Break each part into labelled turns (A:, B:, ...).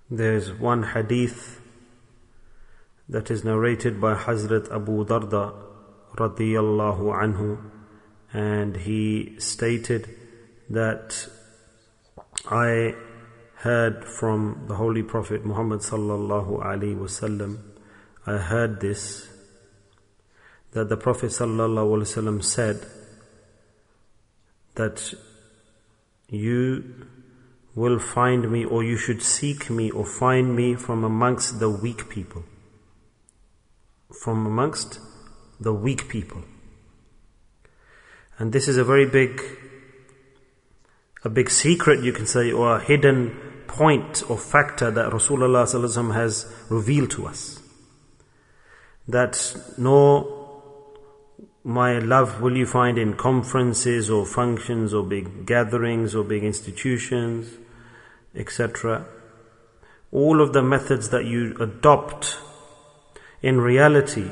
A: There's one hadith that is narrated by Hazrat Abu Darda radiyallahu anhu, and he stated that I heard from the Holy Prophet Muhammad sallallahu alaihi wasallam, I heard this, that the Prophet sallallahu alaihi wasallam said that you will find me, or you should seek me or find me from amongst the weak people. From amongst the weak people. And this is a very big secret, you can say, or a hidden point or factor that Rasulullah sallallahu alaihi wasallam has revealed to us. That nor my love will you find in conferences or functions or big gatherings or big institutions, etc. All of the methods that you adopt, in reality,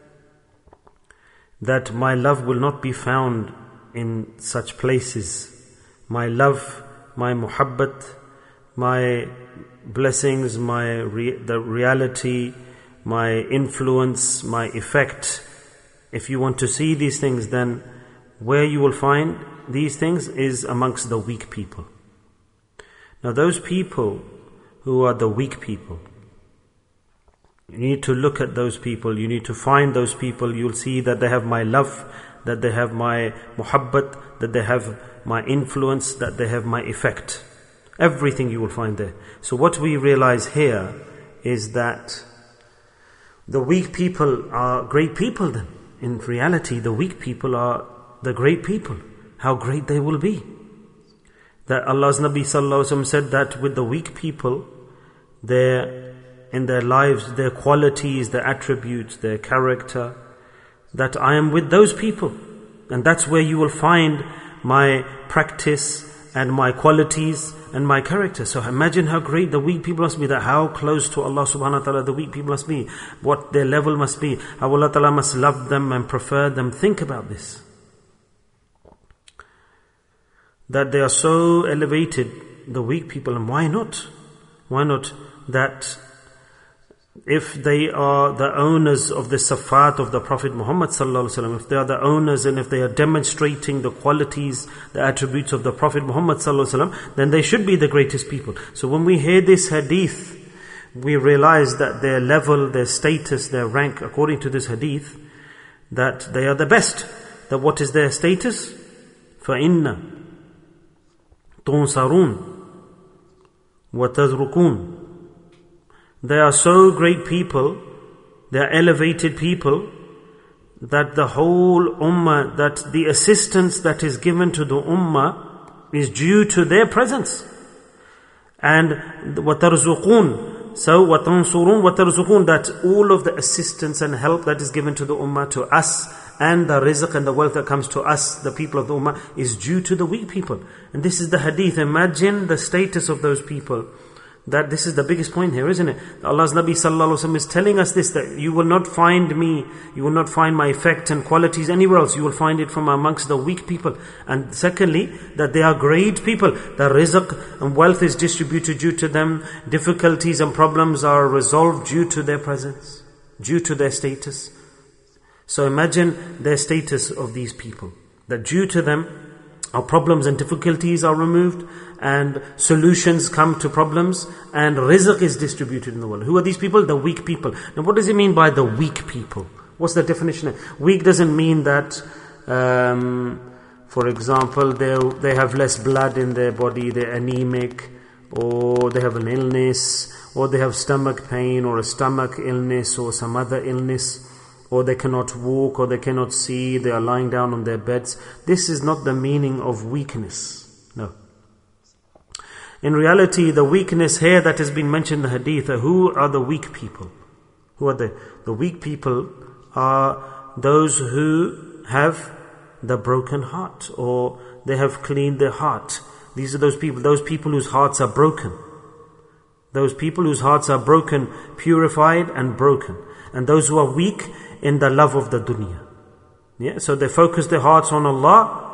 A: that my love will not be found in such places. My love, my muhabbat, my blessings, the reality, my influence, my effect. If you want to see these things, then where you will find these things is amongst the weak people. Now those people who are the weak people, you need to look at those people, you need to find those people. You'll see that they have my love, that they have my muhabbat, that they have my influence, that they have my effect. Everything you will find there. So what we realize here is that the weak people are great people then. In reality, the weak people are the great people. How great they will be. That Allah's Nabi sallallahu alaihi wasallam said that with the weak people, in their lives, their qualities, their attributes, their character, that I am with those people. And that's where you will find my practice and my qualities and my character. So imagine how great the weak people must be, that how close to Allah subhanahu wa ta'ala the weak people must be, what their level must be, how Allah ta'ala must love them and prefer them. Think about this. That they are so elevated, the weak people, and why not? Why not that if they are the owners of the safat of the Prophet Muhammad sallallahu alaihi wasallam, if they are the owners and if they are demonstrating the qualities, the attributes of the Prophet Muhammad sallallahu alaihi wasallam, then they should be the greatest people. So when we hear this hadith, we realize that their level, their status, their rank, according to this hadith, that they are the best. That what is their status? فَإِنَّ تُنْصَرُونَ وَتَذْرُكُونَ. They are so great people, they are elevated people, that the whole ummah, that the assistance that is given to the ummah is due to their presence. And وَتَرْزُقُونَ, so وَتَنْصُرُونَ وَتَرْزُقُونَ, that all of the assistance and help that is given to the ummah, to us, and the rizq and the wealth that comes to us, the people of the ummah, is due to the weak people. And this is the hadith. Imagine the status of those people. That this is the biggest point here, isn't it? Allah's Nabi sallallahu alaihi wasallam is telling us this, that you will not find me, you will not find my effect and qualities anywhere else. You will find it from amongst the weak people. And secondly, that they are great people. The rizq and wealth is distributed due to them. Difficulties and problems are resolved due to their presence, due to their status. So imagine their status of these people. That due to them, our problems and difficulties are removed, and solutions come to problems, and rizq is distributed in the world. Who are these people? The weak people. Now what does it mean by the weak people? What's the definition? Weak doesn't mean that, for example, they have less blood in their body, they're anemic, or they have an illness, or they have stomach pain, or a stomach illness, or some other illness, or they cannot walk, or they cannot see, they are lying down on their beds. This is not the meaning of weakness. No. In reality, the weakness here that has been mentioned in the hadith, who are the weak people? Who are they? The weak people are those who have the broken heart, or they have cleaned their heart. These are those people whose hearts are broken. Those people whose hearts are broken, purified and broken. And those who are weak in the love of the dunya. Yeah, so they focus their hearts on Allah,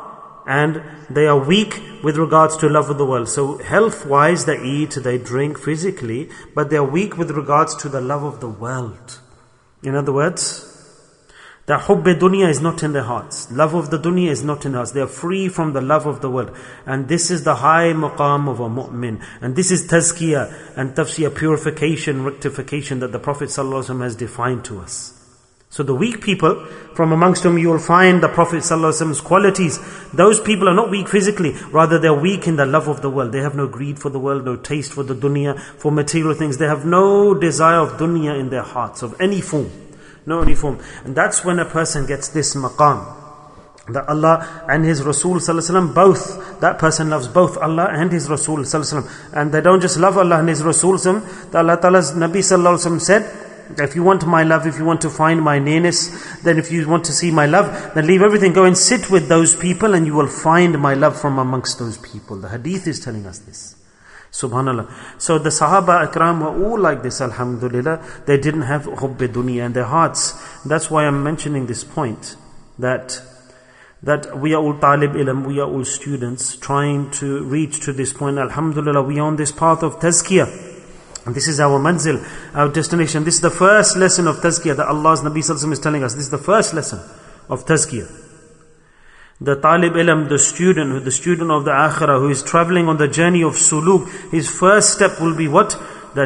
A: and they are weak with regards to love of the world. So health-wise, they eat, they drink physically, but they are weak with regards to the love of the world. In other words, the hubb dunya is not in their hearts. Love of the dunya is not in their hearts. They are free from the love of the world. And this is the high maqam of a mu'min. And this is tazkiyah and tafsiyah, purification, rectification that the Prophet ﷺ has defined to us. So the weak people, from amongst whom you will find the Prophet ﷺ's qualities, those people are not weak physically, rather they are weak in the love of the world. They have no greed for the world, no taste for the dunya, for material things. They have no desire of dunya in their hearts, of any form. No any form. And that's when a person gets this maqam, that Allah and His Rasul ﷺ both, that person loves both Allah and His Rasul ﷺ. And they don't just love Allah and His Rasul ﷺ. Allah Ta'ala's Nabi ﷺ said, if you want my love, if you want to find my nearness, then if you want to see my love, then leave everything, go and sit with those people and you will find my love from amongst those people. The hadith is telling us this. Subhanallah. So the Sahaba Ikram were all like this, alhamdulillah. They didn't have hubb dunya in their hearts. That's why I'm mentioning this point, that we are all talib ilm, we are all students trying to reach to this point. Alhamdulillah, we are on this path of tazkiyah. And this is our manzil, our destination. This is the first lesson of tazkiyah that Allah's Nabi Sallallahu Alaihi Wasallam is telling us. This is the first lesson of tazkiyah. The talib ilm, the student of the akhirah, who is traveling on the journey of suluk, his first step will be what?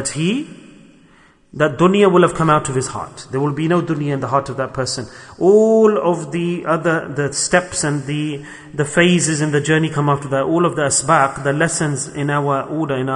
A: That dunya will have come out of his heart. There will be no dunya in the heart of that person. All of the steps and the phases in the journey come after that. All of the asbaq, the lessons in our order, in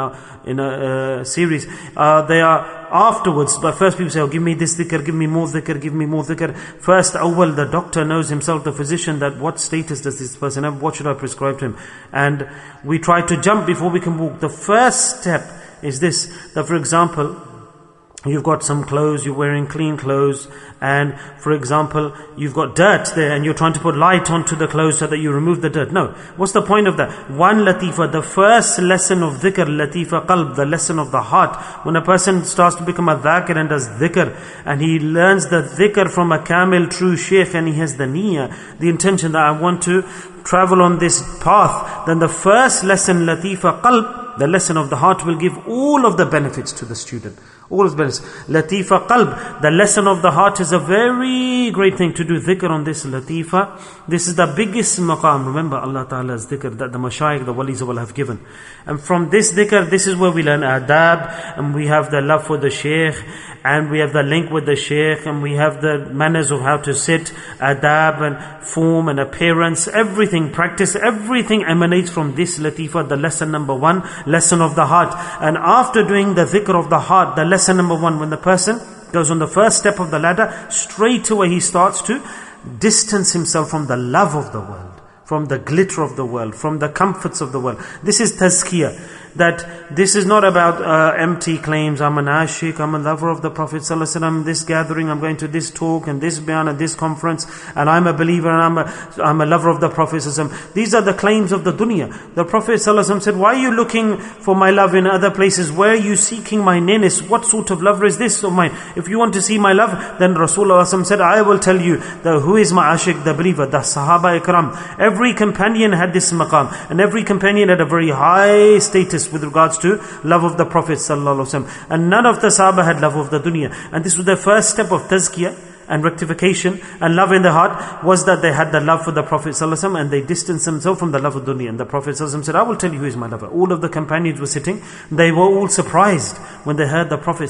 A: our series, they are afterwards. But first people say, oh, give me this dhikr, give me more dhikr, give me more dhikr. First, awwal, the doctor knows himself, the physician, that what status does this person have, what should I prescribe to him? And we try to jump before we can walk. The first step is this, that for example, you've got some clothes, you're wearing clean clothes, and for example, you've got dirt there and you're trying to put light onto the clothes so that you remove the dirt. No. What's the point of that? One latifa, the first lesson of dhikr, latifa qalb, the lesson of the heart. When a person starts to become a dhakir and does dhikr, and he learns the dhikr from a kamil, true shaykh, and he has the niyyah, the intention that I want to travel on this path, then the first lesson, latifa qalb, the lesson of the heart, will give all of the benefits to the student. All of the benefits. Latifa qalb, the lesson of the heart, is a very great thing to do dhikr on this latifa. This is the biggest maqam. Remember Allah Ta'ala's dhikr that the mashayikh, the walis of Allah have given. And from this dhikr, this is where we learn adab, and we have the love for the shaykh, and we have the link with the shaykh, and we have the manners of how to sit, adab and form and appearance, everything, practice, everything emanates from this latifa, the lesson number one, lesson of the heart. And after doing the dhikr of the heart, the lesson number one, when the person goes on the first step of the ladder, straight away he starts to distance himself from the love of the world, from the glitter of the world, from the comforts of the world. This is tazkiyah. That this is not about empty claims. I'm an ashik, I'm a lover of the Prophet ﷺ, this gathering, I'm going to this talk and this bayan and this conference, and I'm a believer and I'm a lover of the Prophet ﷺ. These are the claims of the dunya. The Prophet ﷺ said, why are you looking for my love in other places? Where are you seeking my nearness? What sort of lover is this of mine? If you want to see my love, then Rasulullah ﷺ said, I will tell you who is my ashik, the believer, the Sahaba Ikram. Every companion had this maqam, and every companion had a very high status with regards to love of the Prophet ﷺ. And none of the Sahaba had love of the dunya. And this was the first step of tazkiyah and rectification and love in the heart, was that they had the love for the Prophet ﷺ and they distanced themselves from the love of dunya. And the Prophet ﷺ said, I will tell you who is my lover. All of the companions were sitting. They were all surprised when they heard the Prophet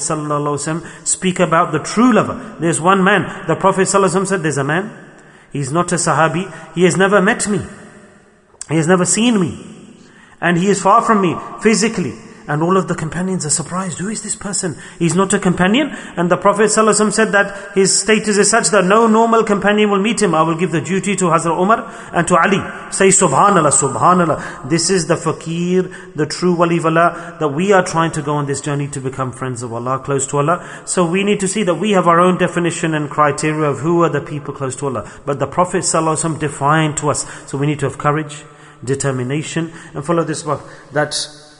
A: ﷺ speak about the true lover. There's one man. The Prophet ﷺ said, there's a man. He's not a Sahabi. He has never met me. He has never seen me. And he is far from me physically. And all of the companions are surprised. Who is this person? He's not a companion. And the Prophet ﷺ said that his status is such that no normal companion will meet him. I will give the duty to Hazrat Umar and to Ali. Say Subhanallah, Subhanallah. This is the fakir, the true wali of Allah, that we are trying to go on this journey to become friends of Allah, close to Allah. So we need to see that we have our own definition and criteria of who are the people close to Allah. But the Prophet ﷺ defined to us. So we need to have courage, determination, and follow this path. That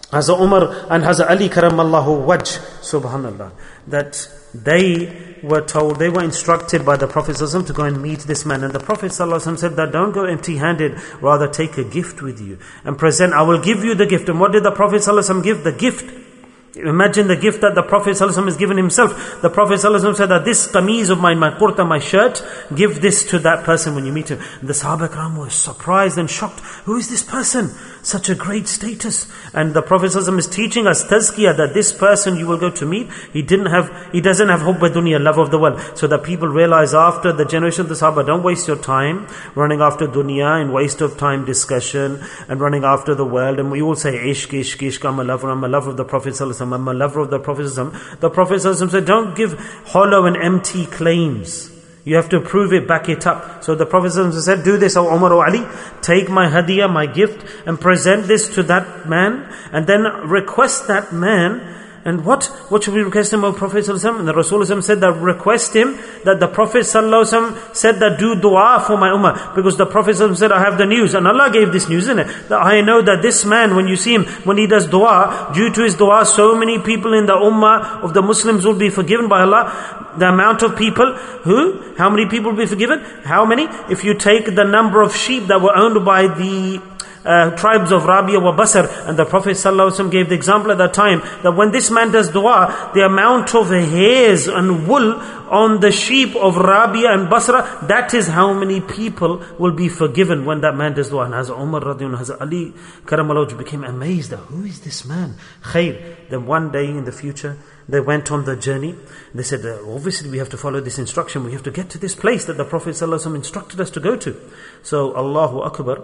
A: Hazrat Umar and Hazrat Ali karamallahu wajh, subhanallah, that they were told, they were instructed by the Prophet ﷺ to go and meet this man. And the Prophet ﷺ said that don't go empty-handed, rather take a gift with you and present, I will give you the gift. And what did the Prophet ﷺ give? The gift. Imagine the gift that the Prophet ﷺ has given himself. The Prophet ﷺ said that this qameez of mine, my kurta, my shirt, give this to that person when you meet him. The Sahaba Ikram were surprised and shocked. Who is this person? Such a great status. And the Prophet ﷺ is teaching us tazkiyah, that this person you will go to meet, he doesn't have hubba dunya, love of the world. So that people realize after the generation of the Sahaba, don't waste your time running after dunya and waste of time discussion and running after the world. And we all say ishq, ishq, ishq, I'm a lover of the Prophet ﷺ, I'm a lover of the Prophet ﷺ. The Prophet ﷺ said, don't give hollow and empty claims. You have to prove it, back it up. So the Prophet ﷺ said, do this, O Umar or Ali, take my hadiyah, my gift, and present this to that man, and then request that man. And what should we request him, O Prophet ﷺ? And the Rasul ﷺ said that request him that the Prophet ﷺ said that do dua for my ummah. Because the Prophet ﷺ said, I have the news. And Allah gave this news, isn't it? That I know that this man, when you see him, when he does dua, due to his dua, so many people in the ummah of the Muslims will be forgiven by Allah. The amount of people how many people will be forgiven? How many? If you take the number of sheep that were owned by the tribes of Rabia wa Basr, and the Prophet ﷺ gave the example at that time that when this man does dua, the amount of hairs and wool on the sheep of Rabia and Basra, that is how many people will be forgiven when that man does dua. And Hazrat Umar radiallahu anhu, Hazrat Ali karamallahu became amazed that who is this man? Khair. Then one day in the future, they went on the journey. They said, obviously we have to follow this instruction. We have to get to this place that the Prophet ﷺ instructed us to go to. So Allahu Akbar.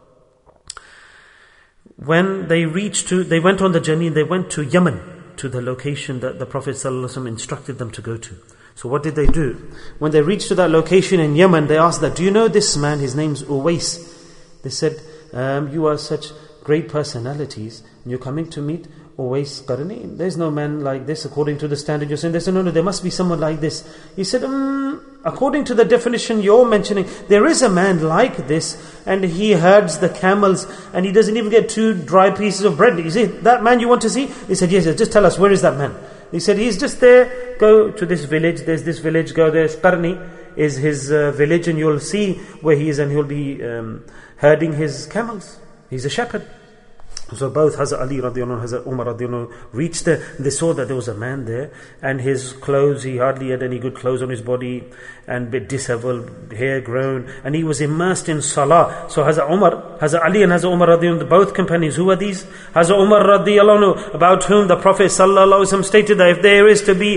A: When they went on the journey and they went to Yemen, to the location that the Prophet ﷺ instructed them to go to. So what did they do? When they reached to that location in Yemen, they asked that, do you know this man? His name's Uwais. They said, you are such great personalities and you're coming to meet Uwais Qarni. There's no man like this according to the standard you're saying. They said, no, there must be someone like this. He said, according to the definition you're mentioning, there is a man like this, and he herds the camels, and he doesn't even get 2 dry pieces of bread. Is it that man you want to see? He said, yes, just tell us, where is that man? He said, he's just there. Go to this village. There's this village. Go there. Qarni is his village, and you'll see where he is, and he'll be herding his camels. He's a shepherd. So both Hazrat Ali radiallahu anhu, Hazrat Umar radiallahu anhu reached there. They saw that there was a man there, and his clothes, he hardly had any good clothes on his body, and bit disheveled, hair grown, and he was immersed in salah. So Hazrat Ali and Hazrat Umar radiallahu anhu, both companions, who are these? Hazrat Umar radiallahu anhu, about whom the Prophet sallallahu alaihi wasallam stated that if there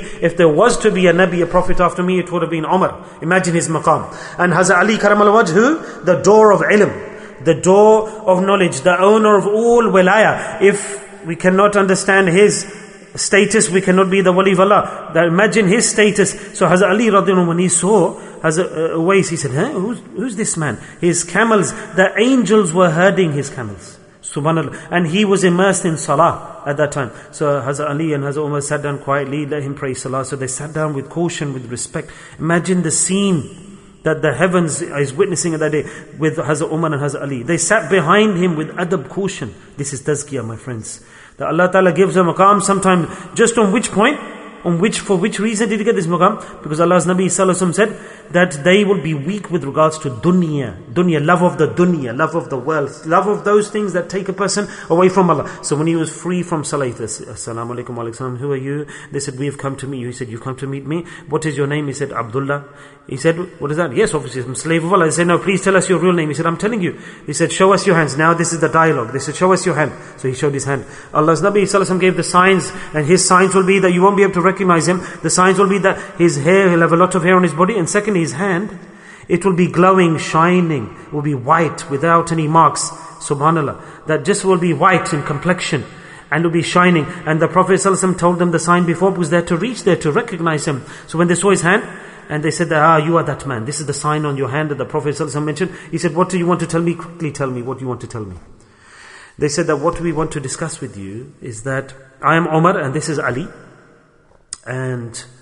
A: was to be a Nabi, a Prophet after me, it would have been Umar. Imagine his maqam. And Hazrat Ali karamallahu wajhu, the door of ilm, the door of knowledge, the owner of all wilayah. If we cannot understand his status, we cannot be the wali of Allah. Imagine his status. So Hazrat Ali radiallahu anhu, when he saw Hazrat Uwais, he said, who's this man? His camels, the angels were herding his camels. Subhanallah. And he was immersed in salah at that time. So Hazrat Ali and Hazrat Umar sat down quietly, let him pray salah. So they sat down with caution, with respect. Imagine the scene that the heavens is witnessing at that day with Hazrat Umar and Hazrat Ali. They sat behind him with adab, caution. This is tazkiyah, my friends. That Allah Ta'ala gives a maqam sometime. Just on which point? For which reason did he get this maqam? Because Allah's Nabi Sallallahu Alaihi Wasallam said that they will be weak with regards to dunya, love of the dunya, love of the world, love of those things that take a person away from Allah. So when he was free from salah, he said, Assalamu alaikum wa alaikum, who are you? They said, we have come to meet you. He said, you've come to meet me? What is your name? He said, Abdullah. He said, what is that? Yes, obviously, I'm slave of Allah. He said, no, please tell us your real name. He said, I'm telling you. He said, show us your hands. Now this is the dialogue. They said, show us your hand. So he showed his hand. Allah's Nabi Sallallahu Alaihi Wasallam gave the signs, and his signs will be that you won't be able to recognize him. The signs will be that his hair, he'll have a lot of hair on his body, and second, his hand, it will be glowing, shining, it will be white without any marks. Subhanallah. That just will be white in complexion and will be shining. And the Prophet ﷺ told them the sign before was there to reach there to recognize him. So when they saw his hand, and they said that, you are that man. This is the sign on your hand that the Prophet ﷺ mentioned. He said, what do you want to tell me? Quickly tell me what you want to tell me. They said that what we want to discuss with you is that I am Umar and this is Ali. And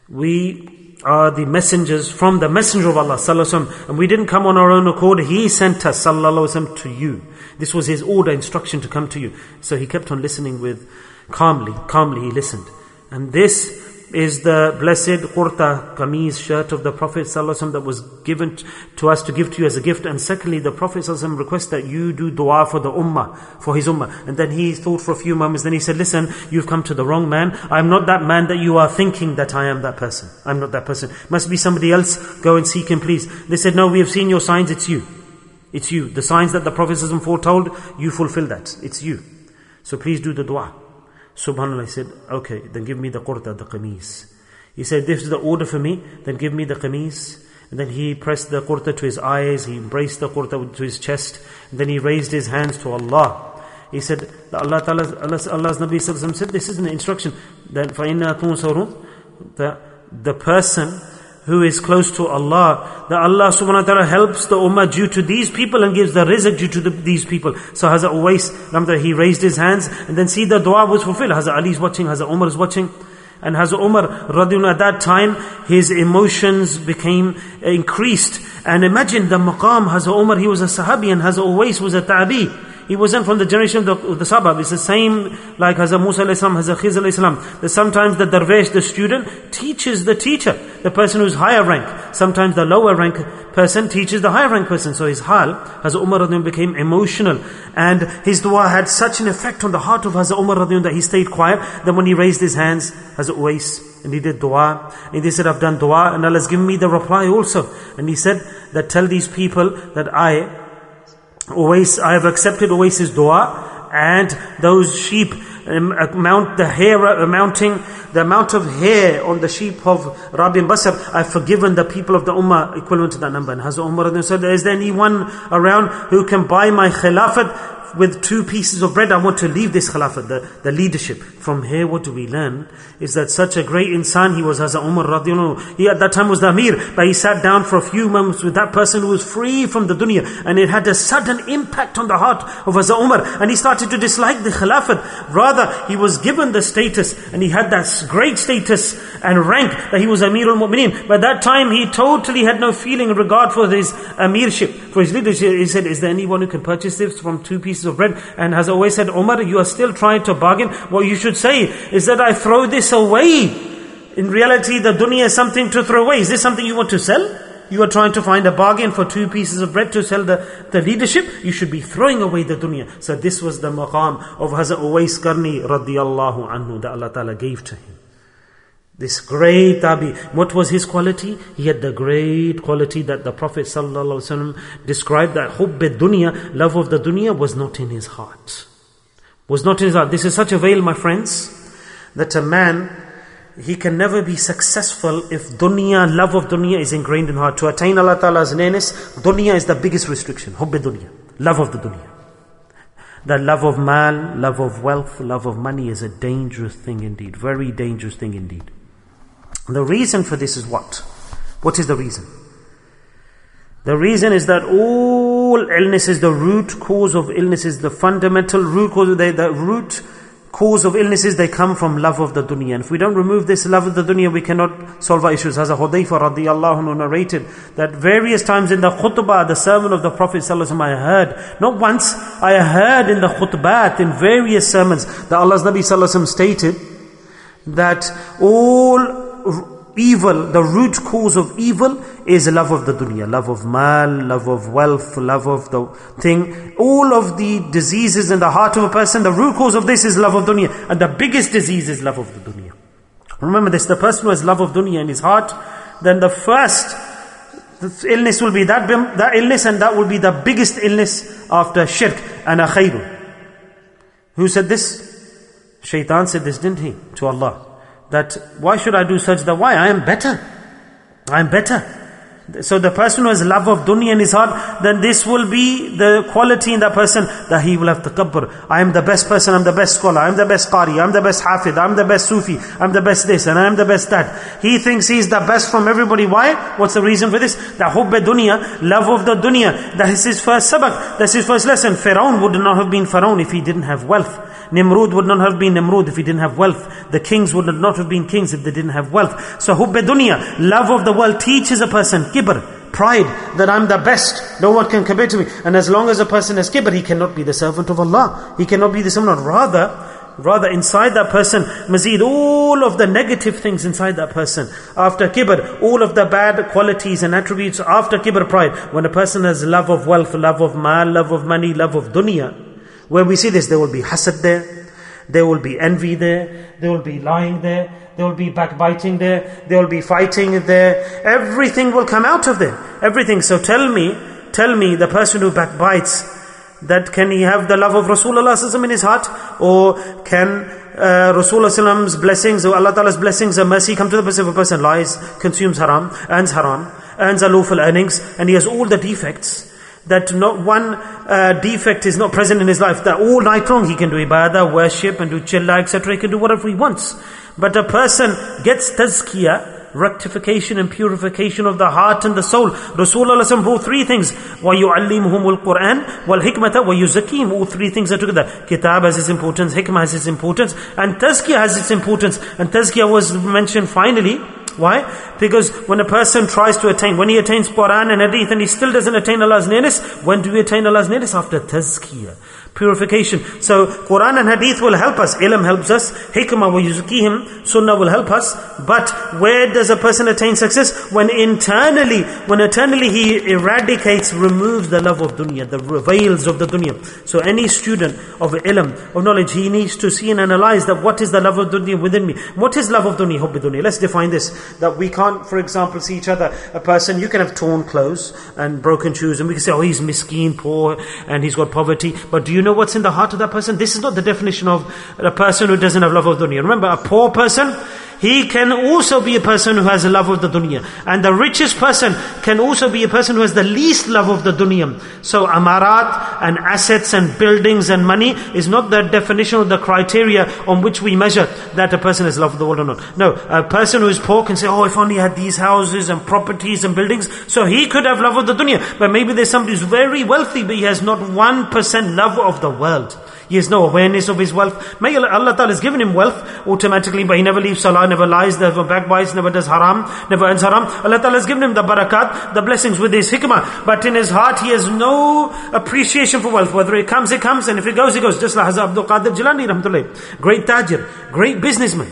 A: We are the messengers from the Messenger of Allah sallallahu alaihi wasallam, and we didn't come on our own accord. He sent us sallallahu alaihi wasallam to you. This was his order, instruction to come to you. So he kept on listening with calmly he listened. And this is the blessed Qurta Qameez shirt of the Prophet ﷺ that was given to us to give to you as a gift. And secondly, the Prophet ﷺ requests that you do dua for the ummah, for his ummah. And then he thought for a few moments, then he said, listen, you've come to the wrong man. I'm not that man that you are thinking that I am that person. I'm not that person. Must be somebody else. Go and seek him, please. They said, no, we have seen your signs. It's you. It's you. The signs that the Prophet ﷺ foretold, you fulfill that. It's you. So please do the dua. SubhanAllah, he said, okay, then give me the qurta, the qameez. He said, this is the order for me, then give me the qameez. And then he pressed the qurta to his eyes, he embraced the qurta to his chest, and then he raised his hands to Allah. He said, Allah's Nabi Sallallahu said, this is an instruction, that فَإِنَّا تُنصَرُونَ, the person who is close to Allah, that Allah subhanahu wa ta'ala helps the ummah due to these people and gives the rizq due to these people. So Hazrat Uwais, he raised his hands, and then see the dua was fulfilled. Hazrat Ali is watching, Hazrat Umar is watching. And Hazrat Umar, radiallahu at that time, his emotions became increased. And imagine the maqam, Hazrat Umar, he was a sahabi, and Hazrat Uwais was a tabi. He wasn't from the generation of the Sahaba. It's the same like Hazrat Musa alayhi salam, Hazrat Khizr alayhi salam. That sometimes the darvesh, the student, teaches the teacher, the person who's higher rank. Sometimes the lower rank person teaches the higher rank person. So his hal, Hazrat Umar radhiyallahu became emotional. And his dua had such an effect on the heart of Hazrat Umar radhiyallahu that he stayed quiet. Then when he raised his hands, Hazrat Uwais, and he did dua, and he said, I've done dua, and Allah's given me the reply also. And he said that tell these people that I have accepted Uwais's dua, and those sheep amount the amount of hair on the sheep of Rabi and Basr, I've forgiven the people of the ummah equivalent to that number. And Hazrat Umar said, is there anyone around who can buy my khilafat with 2 pieces of bread? I want to leave this khilafat, the leadership. From here, what do we learn? Is that such a great insan he was, Hazrat Umar radiallahu. He at that time was the Amir, but he sat down for a few moments with that person who was free from the dunya, and it had a sudden impact on the heart of Hazrat Umar, and he started to dislike the khilafat. Rather, he was given the status, and he had that great status and rank that he was Amir al-Mu'mineen. But that time, he totally had no feeling in regard for his amirship, for his leadership. He said, is there anyone who can purchase this from 2 pieces of bread? And has always said, Umar, you are still trying to bargain. What you should say is that I throw this away. In reality, the dunya is something to throw away. Is this something you want to sell? You are trying to find a bargain for 2 pieces of bread to sell the leadership. You should be throwing away the dunya. So this was the maqam of Hazrat Uwais Qarni radiyallahu anhu that Allah Ta'ala gave to him. This great tabi. What was his quality? He had the great quality that the Prophet ﷺ described, that hubb dunya, love of the dunya, was not in his heart. Was not in his heart. This is such a veil, my friends, that a man, he can never be successful if dunya, love of dunya is ingrained in heart. To attain Allah Ta'ala's nearness, dunya is the biggest restriction. Hubb dunya, love of the dunya. The love of mal, love of wealth, love of money is a dangerous thing indeed. Very dangerous thing indeed. The reason for this is what? What is the reason? The reason is that all illnesses, the root cause of illnesses, the fundamental root cause, the root cause of illnesses, they come from love of the dunya. And if we don't remove this love of the dunya, we cannot solve our issues. Hazrat Hudayfa radiyallahu anhu narrated that various times in the khutbah, the sermon of the Prophet sallallahu alaihi wasallam, I heard, not once, I heard in the khutbah, in various sermons, that Allah's Nabi sallallahu alaihi wasallam stated that all evil, the root cause of evil is love of the dunya, love of mal, love of wealth, love of the thing. All of the diseases in the heart of a person, the root cause of this is love of dunya. And the biggest disease is love of the dunya. Remember this, the person who has love of dunya in his heart, then the first illness will be that illness, and that will be the biggest illness after shirk and khairu. Who said this? Shaitan said this, didn't he? To Allah. That why should I do sajda? Why? I am better. I am better. So the person who has love of dunya in his heart, then this will be the quality in that person, that he will have takabbur. I am the best person, I am the best scholar, I am the best qari, I am the best hafid, I am the best sufi, I am the best this, and I am the best that. He thinks he is the best from everybody. Why? What's the reason for this? The hubb dunya, love of the dunya. That is his first sabak, that's his first lesson. Pharaoh would not have been Pharaoh if he didn't have wealth. Nimrud would not have been Nimrud if he didn't have wealth. The kings would not have been kings if they didn't have wealth. So hubb dunya, love of the world, teaches a person kibr, pride, that I'm the best, no one can compare to me. And as long as a person has kibr, he cannot be the servant of Allah. He cannot be the servant. Rather inside that person, mazid, all of the negative things inside that person. After kibr, all of the bad qualities and attributes. After kibr, pride. When a person has love of wealth, love of mal, love of money, love of dunya, where we see this, there will be hasad there will be envy there will be lying there will be backbiting there will be fighting there. Everything will come out of there. Everything. So tell me, the person who backbites, that can he have the love of Rasulullah in his heart? Or can Rasulullah's blessings or Allah Ta'ala's blessings and mercy come to the person? If a person lies, consumes haram, earns unlawful earnings, and he has all the defects, that not one defect is not present in his life, that all night long he can do ibadah, worship and do chilla, etc. He can do whatever he wants. But a person gets tazkiyah, rectification and purification of the heart and the soul. Rasulullah brought three things. وَيُعَلِّمُهُمُ الْقُرْآنِ وَالْحِكْمَةَ وَيُزَكِّيهِمْ. All three things are together. Kitab has its importance, hikmah has its importance, and tazkiyah has its importance. And tazkiyah was mentioned finally. Why? Because when a person tries to attain, when he attains Quran and Hadith and he still doesn't attain Allah's nearness, when do we attain Allah's nearness? After tazkiyah, purification. So Quran and Hadith will help us, ilm helps us, hikmah wa yuzkihim, sunnah will help us. But where does a person attain success? When internally he eradicates, removes the love of dunya, the veils of the dunya. So any student of ilm, of knowledge, he needs to see and analyze that what is the love of dunya within me? What is love of dunya, hubb dunya? Let's define this. That we can't, for example, see each other. A person, you can have torn clothes and broken shoes, and we can say, oh, he's miskeen, poor, and he's got poverty. But do you know what's in the heart of that person? This is not the definition of a person who doesn't have love of dunya. Remember, a poor person, he can also be a person who has a love of the dunya. And the richest person can also be a person who has the least love of the dunya. So amarat and assets and buildings and money is not the definition or the criteria on which we measure that a person has love of the world or not. No, a person who is poor can say, oh, if only I had these houses and properties and buildings. So he could have love of the dunya. But maybe there's somebody who's very wealthy, but he has not 1% love of the world. He has no awareness of his wealth. May Allah Ta'ala has given him wealth automatically, but he never leaves salah, never lies, never backbites, never does haram, never earns haram. Allah Ta'ala has given him the barakat, the blessings with his hikmah. But in his heart, he has no appreciation for wealth. Whether it comes, and if it goes, it goes. Just like Hazrat Abdul Qadir Jilani, rahmatullah. Great tajir, great businessman.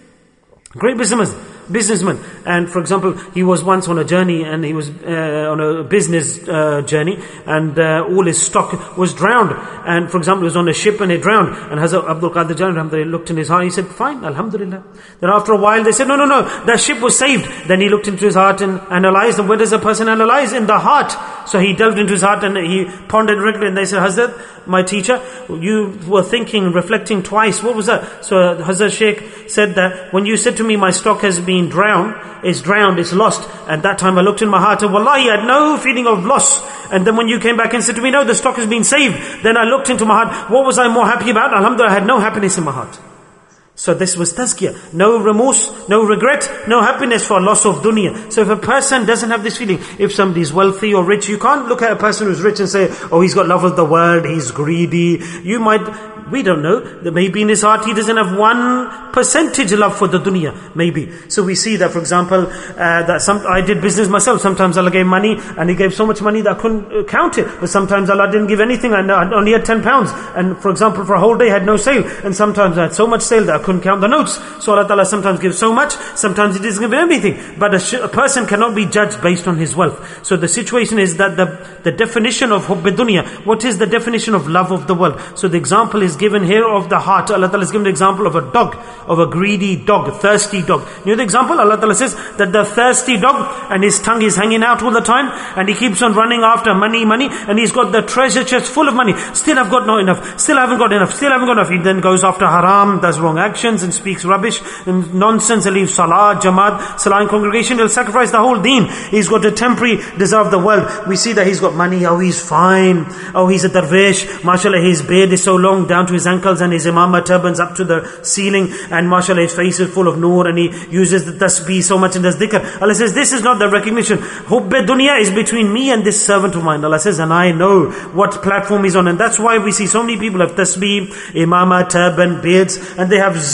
A: And for example, he was once on a journey, and he was on a business journey, and all his stock was drowned. And for example, he was on a ship and it drowned. And Hazrat Abdul Qadir Jilani looked in his heart, he said, fine, alhamdulillah. Then after a while they said, no, that ship was saved. Then he looked into his heart and analyzed. And where does a person analyze? In the heart. So he delved into his heart and he pondered regularly, and they said, Hazrat, my teacher, you were thinking, reflecting twice. What was that? So Hazrat Sheikh said that when you said to me, my stock has been drowned, it's lost. And that time I looked in my heart and wallahi, I had no feeling of loss. And then when you came back and said to me, no, the stock has been saved, then I looked into my heart, what was I more happy about? Alhamdulillah, I had no happiness in my heart. So this was tazkiyah. No remorse, no regret, no happiness for loss of dunya. So if a person doesn't have this feeling, if somebody is wealthy or rich, you can't look at a person who's rich and say, oh, he's got love of the world, he's greedy. We don't know, that maybe in his heart he doesn't have 1% love for the dunya, maybe. So we see that, for example, I did business myself. Sometimes Allah gave money, and He gave so much money that I couldn't count it. But sometimes Allah didn't give anything, and I only had £10. And for example, for a whole day I had no sale. And sometimes I had so much sale that I couldn't count the notes. So Allah Ta'ala sometimes gives so much, sometimes He doesn't give anything. But a person cannot be judged based on his wealth. So the situation is that the definition of hubb dunya, what is the definition of love of the world? So the example is given here of the heart. Allah Ta'ala has given the example of a dog, of a greedy dog, thirsty dog. You know the example? Allah Ta'ala says that the thirsty dog, and his tongue is hanging out all the time, and he keeps on running after money, and he's got the treasure chest full of money. Still I've got not enough. Still I haven't got enough. He then goes after haram, does wrong actions, and speaks rubbish and nonsense, and leaves salah, jamaat, salah in congregation. He'll sacrifice the whole deen. He's got a temporary desire of the world. We see that he's got money. Oh, he's fine. Oh, he's a darvish. MashaAllah, his beard is so long down to his ankles, and his imamah turbans up to the ceiling, and mashallah his face is full of noor and he uses the tasbih so much and does dhikr. Allah says this is not the recognition. Hubbe dunya is between me and this servant of mine. Allah says, and I know what platform he's on. And that's why we see so many people have tasbih, imama, turban, beards, and they have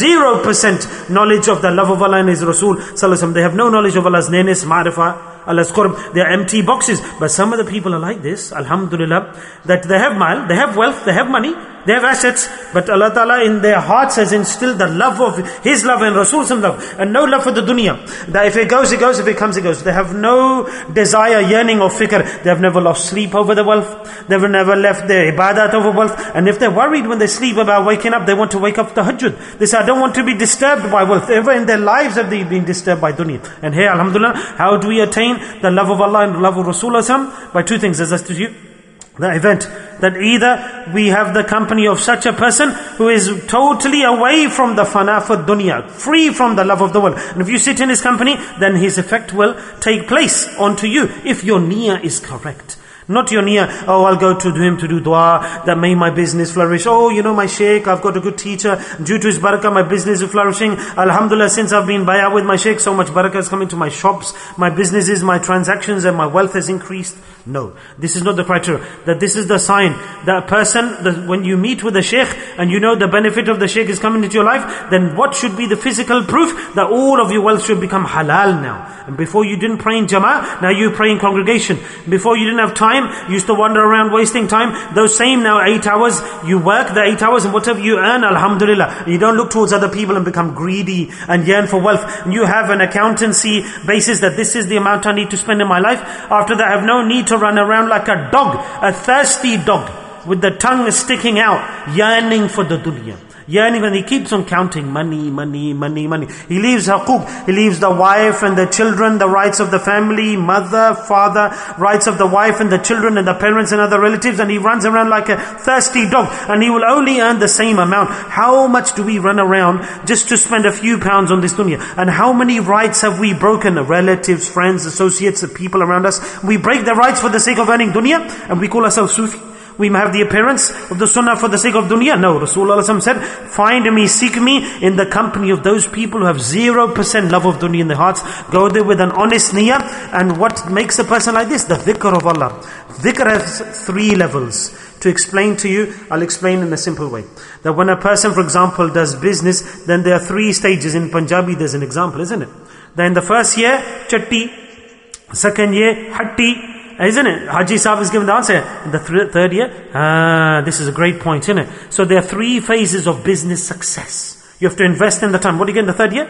A: 0% knowledge of the love of Allah and His Rasul sallallahu alaihi wasallam. They have no knowledge of Allah's nearness, ma'rifah, Allah's qurb. They are empty boxes. But some of the people are like this, alhamdulillah, that they have mal, they have wealth, they have money, they have assets, but Allah Ta'ala in their hearts has instilled the love of His love and Rasul's love, and no love for the dunya. That if it goes, it goes, if it comes, it goes. They have no desire, yearning or fikr. They have never lost sleep over the wealth. They've never left their ibadat over wealth. And if they're worried when they sleep about waking up, they want to wake up to tahajjud. They say, I don't want to be disturbed by wealth. Ever in their lives have they been disturbed by dunya. And here, alhamdulillah, how do we attain the love of Allah and the love of Rasulullah? By two things, as I said to you. The event that either we have the company of such a person who is totally away from the fana for dunya, free from the love of the world. And if you sit in his company, then his effect will take place onto you if your niyyah is correct. Not your niyyah, oh, I'll go to him to do dua, that may my business flourish. Oh, you know my sheikh, I've got a good teacher. Due to his barakah, my business is flourishing. Alhamdulillah, since I've been bay'ah with my sheikh, so much barakah has come into my shops, my businesses, my transactions, and my wealth has increased. No, this is not the criteria. That this is the sign that a person, when you meet with a sheikh and you know the benefit of the sheikh is coming into your life, then what should be the physical proof that all of your wealth should become halal now? And before you didn't pray in jama'ah, now you pray in congregation. Before you didn't have time, you used to wander around wasting time. Those same now 8 hours, you work the 8 hours and whatever you earn, alhamdulillah. You don't look towards other people and become greedy and yearn for wealth. And you have an accountancy basis that this is the amount I need to spend in my life. After that, I have no need to run around like a dog, a thirsty dog, with the tongue sticking out, yearning for the dunya. Yearning, and he keeps on counting money, money, money, money. He leaves haqooq, he leaves the wife and the children, the rights of the family, mother, father, rights of the wife and the children and the parents and other relatives, and he runs around like a thirsty dog, and he will only earn the same amount. How much do we run around just to spend a few pounds on this dunya? And how many rights have we broken? Relatives, friends, associates, the people around us. We break the rights for the sake of earning dunya, and we call ourselves Sufi. We may have the appearance of the sunnah for the sake of dunya. No, Rasulullah said, find me, seek me in the company of those people who have 0% love of dunya in their hearts. Go there with an honest niyyah. And what makes a person like this? The dhikr of Allah. Dhikr has 3 levels. To explain to you, I'll explain in a simple way. That when a person, for example, does business, then there are 3 stages. In Punjabi, there's an example, isn't it? Then the first year, chatti. Second year, hatti. Isn't it? Haji Sahib is given the answer. In the third year, this is a great point, isn't it? So there are 3 phases of business success. You have to invest in the time. What do you get in the third year?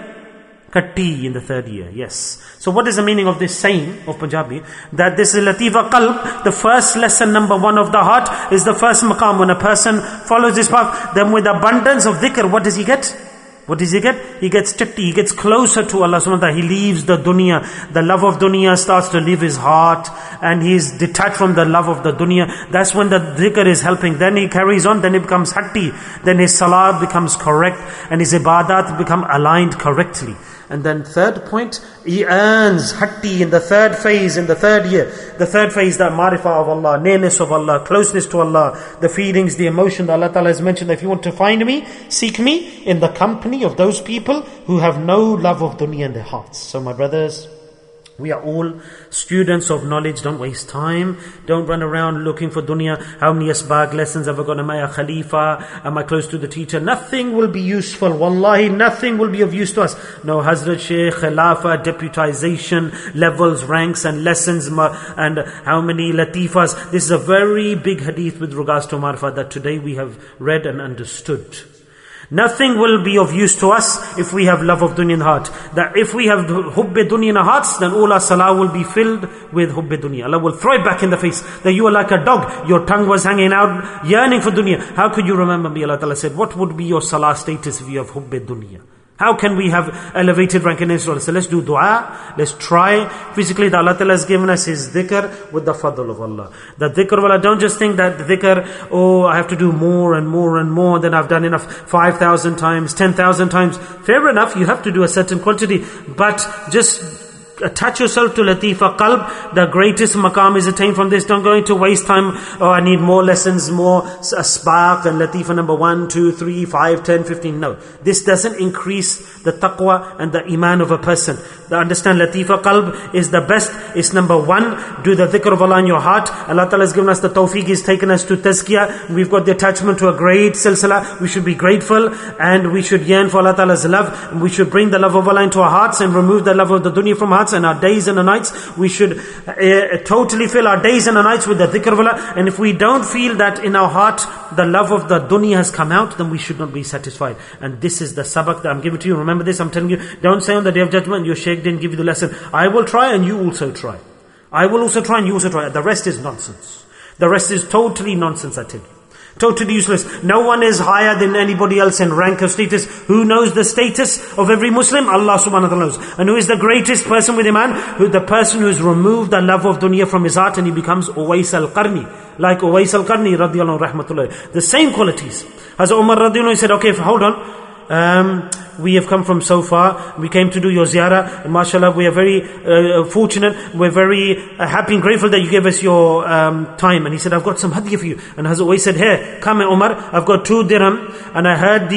A: Katti in the third year, yes. So what is the meaning of this saying of Punjabi? That this is Latifa Qalb, the first lesson, number 1 of the heart, is the first maqam. When a person follows this path, then with abundance of dhikr, what does he get? What does he get? He gets chatti, he gets closer to Allah subhanahu wa ta'ala. He leaves the dunya. The love of dunya starts to leave his heart, and he's detached from the love of the dunya. That's when the dhikr is helping. Then he carries on, then he becomes hatti. Then his salat becomes correct, and his ibadat become aligned correctly. And then third point, he earns hatti in the third phase, in the third year. The third phase, that marifah of Allah, nearness of Allah, closeness to Allah, the feelings, the emotion that Allah Ta'ala has mentioned. That if you want to find me, seek me in the company of those people who have no love of dunya in their hearts. So my brothers, we are all students of knowledge. Don't waste time. Don't run around looking for dunya. How many asbaq lessons have I got? Am I a khalifa? Am I close to the teacher? Nothing will be useful. Wallahi, nothing will be of use to us. No Hazrat Shaykh, Khilafa, deputization, levels, ranks and lessons, and how many latifas. This is a very big hadith with regards to marifah that today we have read and understood. Nothing will be of use to us if we have love of dunya in the heart. That if we have hubbe dunya in our hearts, then all our salah will be filled with hubbe dunya. Allah will throw it back in the face. That you are like a dog. Your tongue was hanging out, yearning for dunya. How could you remember me? Allah Ta'ala said, what would be your salah status if you have hubbe dunya? How can we have elevated rank in Israel? So let's do dua. Let's try. Physically, that Allah Ta'ala has given us His dhikr with the fadl of Allah. The dhikr of Allah, don't just think that the dhikr, oh, I have to do more and more and more than I've done enough. 5,000 times, 10,000 times. Fair enough, you have to do a certain quantity. But just attach yourself to Latifa Qalb. The greatest maqam is attained from this. Don't go into waste time. Oh, I need more lessons, more asbaq and Latifa number 1, 2, 3, 5, 10, 15. No. This doesn't increase the taqwa and the iman of a person. Understand, Latifa Qalb is the best. It's number 1. Do the dhikr of Allah in your heart. Allah Ta'ala has given us the tawfiq. He's taken us to tazkiyah. We've got the attachment to a great silsila. We should be grateful and we should yearn for Allah Ta'ala's love. And we should bring the love of Allah into our hearts and remove the love of the dunya from hearts. And our days and our nights, we should totally fill our days and our nights with the dhikr of Allah. And if we don't feel that in our heart the love of the dunya has come out, then we should not be satisfied. And this is the sabak that I'm giving to you. Remember this, I'm telling you, don't say on the day of judgment, your shaykh didn't give you the lesson. I will try and you also try. I will also try and you also try. The rest is nonsense. The rest is totally nonsense, I tell you. Totally useless. No one is higher than anybody else in rank of status. Who knows the status of every Muslim? Allah subhanahu wa ta'ala knows. And who is the greatest person with Iman? The person who has removed the love of dunya from his heart and he becomes Uwais al-Qarni. Like Uwais al-Qarni radiallahu rahmatullah. The same qualities. Hazrat Umar radiallahu said, okay, hold on. We have come from so far. We came to do your ziyarah. And mashallah, we are very fortunate. We're very happy and grateful that you gave us your time. And he said, I've got some hadiyah for you. And Hazrat Uwais said, here, come Umar. I've got 2 dirham. And I heard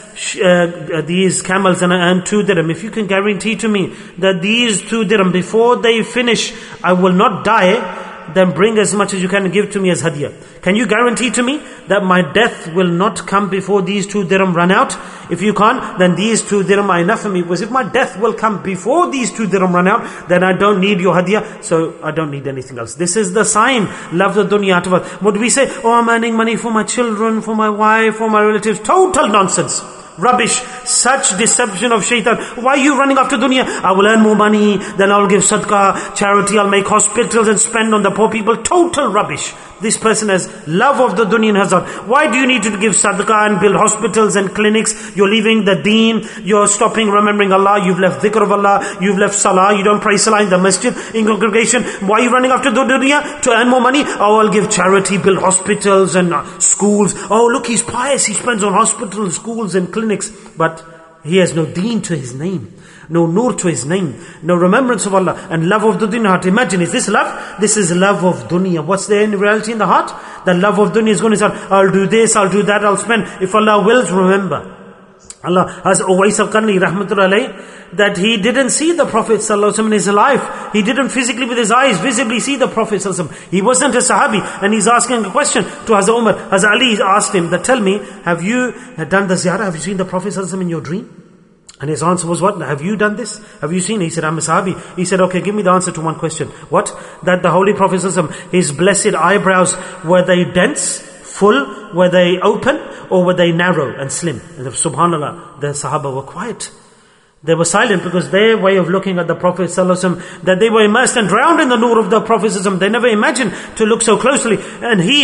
A: these camels and I earned 2 dirham. If you can guarantee to me that these 2 dirham, before they finish, I will not die, then bring as much as you can and give to me as hadiyah. Can you guarantee to me that my death will not come before these 2 dirham run out? If you can't, then these 2 dirham are enough for me. Because if my death will come before these 2 dirham run out, then I don't need your hadiyah, so I don't need anything else. This is the sign. Love the dunya out of us. What do we say? Oh, I'm earning money for my children, for my wife, for my relatives. Total nonsense. Rubbish. Such deception of shaitan. Why are you running after dunya? I will earn more money, then I will give sadaqah, charity, I'll make hospitals and spend on the poor people. Total rubbish. This person has love of the dunya in his heart. Why do you need to give sadaqah and build hospitals and clinics? You're leaving the deen. You're stopping remembering Allah. You've left dhikr of Allah. You've left salah. You don't pray salah in the masjid, in congregation. Why are you running after the dunya? To earn more money? Oh, I'll give charity, build hospitals and schools. Oh, look, he's pious. He spends on hospitals, schools and clinics. But he has no deen to his name. No nur to his name, no remembrance of Allah, and love of the dunya heart. Imagine, is this love? This is love of dunya. What's there in reality in the heart? The love of dunya is going to say, I'll do this, I'll do that, I'll spend. If Allah wills, remember. Allah has Uwais al-Qarni rahmatullah alayh, that he didn't see the Prophet sallallahu alaihi wasallam in his life. He didn't physically with his eyes visibly see the Prophet sallallahu alaihi wasallam. He wasn't a sahabi, and he's asking a question to Hazrat Umar. Hazrat Ali asked him that, tell me, have you done the ziyarah? Have you seen the Prophet sallallahu alaihi wasallam in your dream? And his answer was, what? Have you done this? Have you seen it? He said, I'm a sahabi. He said, okay, give me the answer to one question. What? That the Holy Prophet ﷺ, his blessed eyebrows, were they dense, full, were they open, or were they narrow and slim? And subhanallah, the Sahaba were quiet. They were silent because their way of looking at the Prophet ﷺ, that they were immersed and drowned in the nur of the Prophet ﷺ. They never imagined to look so closely. And he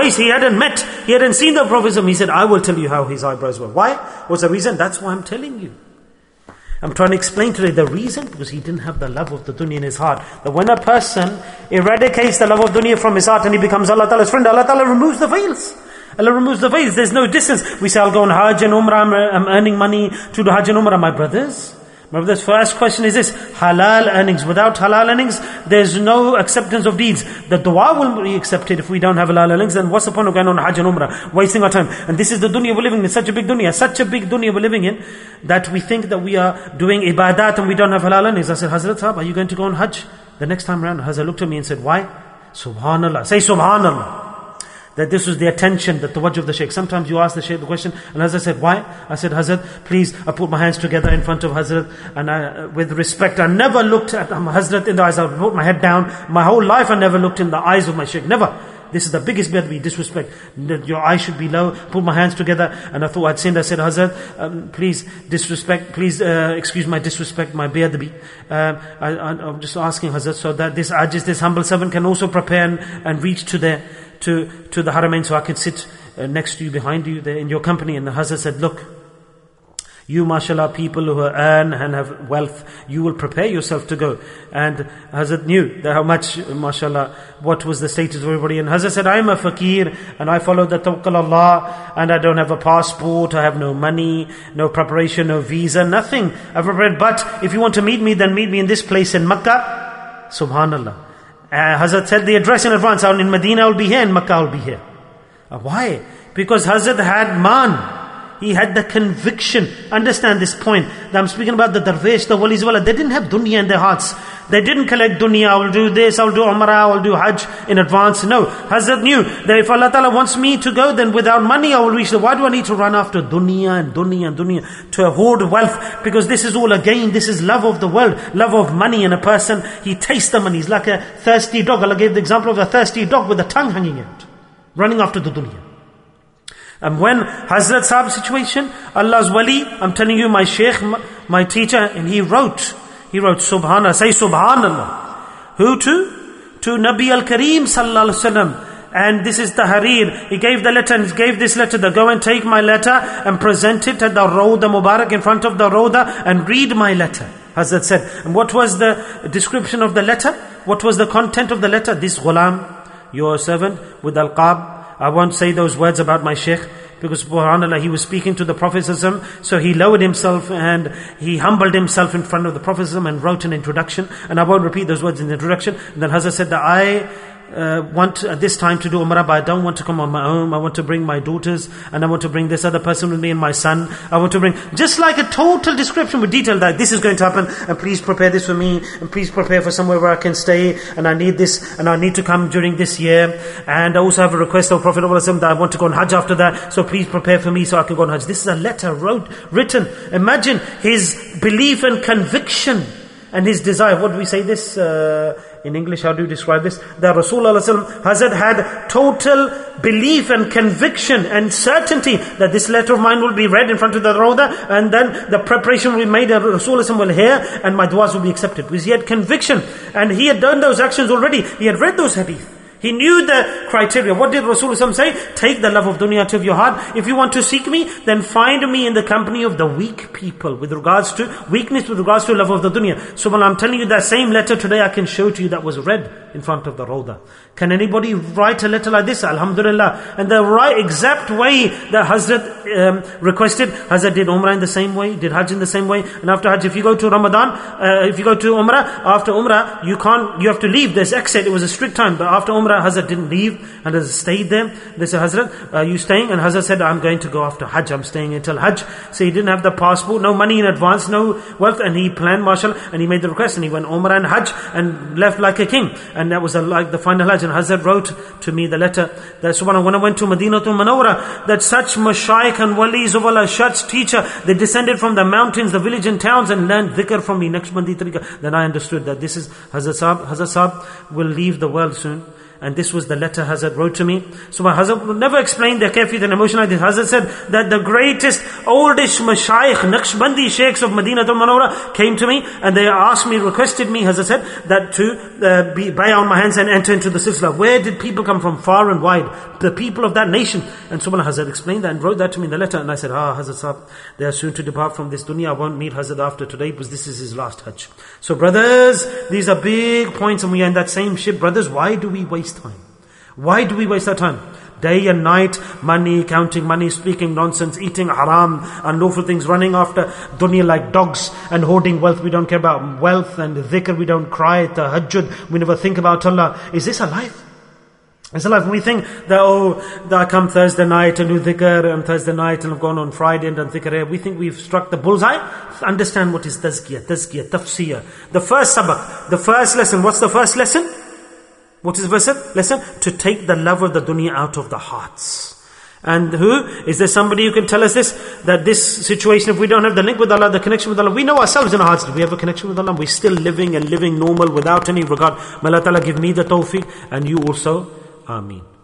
A: hadn't seen the Prophet ﷺ. He said, I will tell you how his eyebrows were. Why? What's the reason? That's why I'm telling you. I'm trying to explain today the reason, because he didn't have the love of the dunya in his heart. That when a person eradicates the love of dunya from his heart and he becomes Allah Ta'ala's friend, Allah Ta'ala removes the veils. Allah removes the veils. There's no distance. We say, I'll go on Hajj and Umrah, I'm earning money to do Hajj and Umrah. My brothers, first question is this: halal earnings. Without halal earnings, there's no acceptance of deeds. The dua will be accepted if we don't have halal earnings. Then what's the point of going on Hajj and Umrah, wasting our time? And this is the dunya we're living in. Such a big dunya we're living in, that we think that we are doing ibadat and we don't have halal earnings. I said, Hazrat Sahab, are you going to go on Hajj? The next time around, Hazrat looked at me and said, why? Subhanallah. Say Subhanallah. That this was the attention, the tawajjuh of the Shaykh. Sometimes you ask the Shaykh the question, and Hazrat said, why? I said, Hazrat, please, I put my hands together in front of Hazrat, and with respect, I never looked at Hazrat in the eyes. I put my head down. My whole life I never looked in the eyes of my Shaykh. Never. This is the biggest bedwi, disrespect. Your eyes should be low. Put my hands together, and I thought I'd sinned. I said, Hazrat, please excuse my disrespect, my bedwi. I'm just asking Hazrat, so that this ajiz, this humble servant can also prepare and reach to the Haramain, so I could sit next to you, behind you, there in your company. And the Hazrat said, look, You, mashallah, people who earn and have wealth, you will prepare yourself to go. And Hazrat knew that how much, mashallah, what was the status of everybody. And Hazrat said, I am a fakir and I follow the tawakkul Allah, and I don't have a passport, I have no money, no preparation, no visa, nothing. I've prepared, but if you want to meet me, then meet me in this place in Makkah. Subhanallah. Hazrat said the address in advance. In Medina I'll be here, in Makkah I'll be here. Why? Because Hazrat had man. He had the conviction. Understand this point. That I'm speaking about the darwish, the walis wala. They didn't have dunya in their hearts. They didn't collect dunya. I will do this, I will do umrah, I will do hajj in advance. No. Hazrat knew that if Allah Ta'ala wants me to go, then without money I will reach the... Why do I need to run after dunya and dunya and dunya to hoard wealth? Because this is all a gain. This is love of the world, love of money. And a person, he tastes the money. He's like a thirsty dog. Allah gave the example of a thirsty dog with the tongue hanging out, running after the dunya. And when Hazrat Sahab's situation, Allah's wali, I'm telling you, my sheikh, my teacher, and he wrote Subhanallah, say Subhanallah. Who to? To Nabi al-Kareem sallallahu alaihi wasallam. And this is the Harir. He gave the letter and he gave this letter, go and take my letter and present it at the Rawda Mubarak, in front of the Rawda, and read my letter. Hazrat said. And what was the description of the letter? What was the content of the letter? This ghulam, your servant with al-qab. I won't say those words about my sheikh, because subhanAllah, he was speaking to the Prophet ﷺ, so he lowered himself and he humbled himself in front of the Prophet ﷺ and wrote an introduction. And I won't repeat those words in the introduction. And then Hazrat said that I want at this time to do umrah, but I don't want to come on my own. I want to bring my daughters, and I want to bring this other person with me and my son. I want to bring, just like a total description with detail, that this is going to happen, and please prepare this for me, and please prepare for somewhere where I can stay, and I need this, and I need to come during this year. And I also have a request of Prophet ﷺ that I want to go on Hajj after that, so please prepare for me so I can go on Hajj. This is a letter written. Imagine his belief and conviction and his desire. What do we say this in English? How do you describe this? That Rasulullah Hazrat had total belief and conviction and certainty that this letter of mine will be read in front of the Rawda, and then the preparation will be made, and Rasulullah will hear, and my du'as will be accepted. Because he had conviction, and he had done those actions already. He had read those hadith. He knew the criteria. What did Rasulullah say? Take the love of dunya out of your heart. If you want to seek me, then find me in the company of the weak people, with regards to weakness, with regards to love of the dunya. So when I'm telling you that same letter today, I can show to you that was read in front of the Rawda. Can anybody write a letter like this? Alhamdulillah. And the right exact way that Hazrat requested, Hazrat did Umrah in the same way, did Hajj in the same way. And after Hajj, if you go to Ramadan, if you go to Umrah, after Umrah, you have to leave. There's exit. It was a strict time. But after Umrah, Hazrat didn't leave and Hazrat stayed there. They said, Hazrat, are you staying? And Hazrat said, I'm going to go after Hajj. I'm staying until Hajj. So he didn't have the passport, no money in advance, no wealth. And he planned, mashallah, and he made the request, and he went Umrah and Hajj and left like a king. And that was like the final Hajj. And Hazrat wrote to me the letter that subhanAllah, when I went to Madinatul Munawwara, that such mashayikh and walis of Allah, such teacher, they descended from the mountains, the village and towns, and learned dhikr from me, Naqshbandi tariqah. Then I understood that this is Hazrat Sahab will leave the world soon. And this was the letter Hazrat wrote to me. So my Hazrat would never explain their kafiyat and emotion like this. Hazrat said that the greatest, oldest mashayikh, Naqshbandi sheikhs of Madinatul Munawwara came to me, and they asked me, requested me, Hazrat said, that to bow on my hands and enter into the silsila. Where did people come from? Far and wide. The people of that nation. And subhanAllah, Hazrat explained that and wrote that to me in the letter. And I said, Hazrat Sahab, they are soon to depart from this dunya. I won't meet Hazrat after today, because this is his last Hajj. So brothers, these are big points, and we are in that same ship. Brothers, why do we waste time? Why do we waste our time? Day and night, money, counting money, speaking nonsense, eating haram, unlawful things, running after dunya like dogs, and hoarding wealth. We don't care about wealth, and dhikr, we don't cry, tahajjud, we never think about Allah. Is this a life? It's a life. When we think that, I come Thursday night and do dhikr on Thursday night, and I've gone on Friday and done dhikr here, we think we've struck the bullseye. Understand what is tazkiyah, tafsiyah. The first sabak, the first lesson. What's the first lesson? What is the first lesson? To take the love of the dunya out of the hearts. And who? Is there somebody who can tell us this? That this situation, if we don't have the link with Allah, the connection with Allah, we know ourselves in our hearts. Do we have a connection with Allah? We're still living normal without any regard. May Allah Ta'ala give me the tawfiq, and you also. Ameen.